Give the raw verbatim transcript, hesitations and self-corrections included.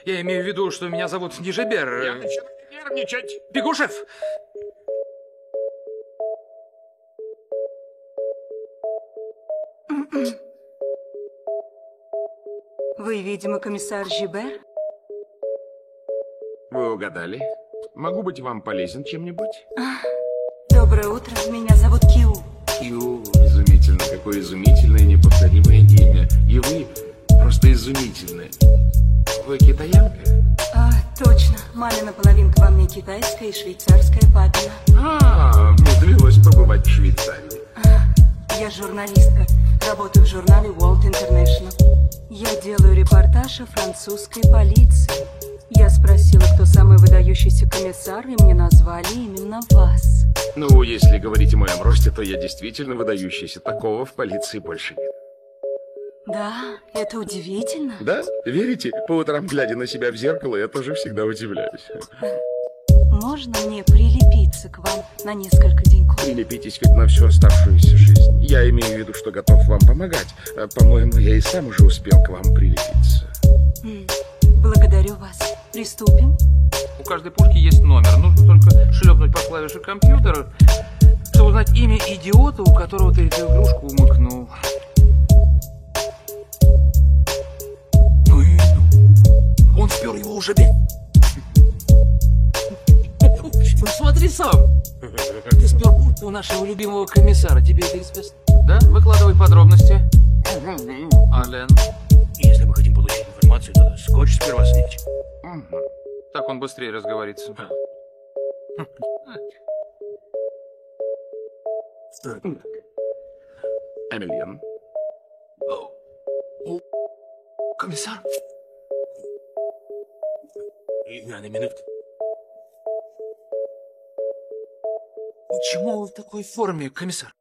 Я имею в виду, что меня зовут Нижебер. Я начинаю нервничать. Бегушев! Вы, видимо, комиссар Жибер? Вы угадали. Могу быть вам полезен чем-нибудь? Доброе утро, меня зовут Кью. Кью, изумительно. Какое изумительное, неповторимое имя. И вы просто изумительны. Вы китаянка? А, точно. Мамина половинка во мне китайская и швейцарская папина. А, мне довелось побывать в Швейцарии. Я журналистка. Работаю в журнале World International. Я делаю репортаж о французской полиции. Я спросила, кто самый выдающийся комиссар, и мне назвали именно вас. Ну, если говорить о моем росте, то я действительно выдающийся. Такого в полиции больше нет. Да, это удивительно. Да? Верите? По утрам, глядя на себя в зеркало, я тоже всегда удивляюсь. Можно мне прилепиться к вам на несколько деньков? Прилепитесь хоть на всю оставшуюся жизнь. Я имею в виду, что готов вам помогать. По-моему, я и сам уже успел к вам прилепиться. Благодарю вас. Приступим? У каждой пушки есть номер. Нужно только шлепнуть по клавише компьютера, чтобы узнать имя идиота, у которого ты эту игрушку умыкнул. Ну и ну. Он спер его уже опять. Смотри сам. Ты спер куртку у нашего любимого комиссара. Тебе это известно? Да? Выкладывай подробности. Ален. Если мы хотим получить информацию, то скотч сперва снять. Так он быстрее разговорится. Эмильен. Комиссар? Я на минутку. Почему вы в такой форме, комиссар?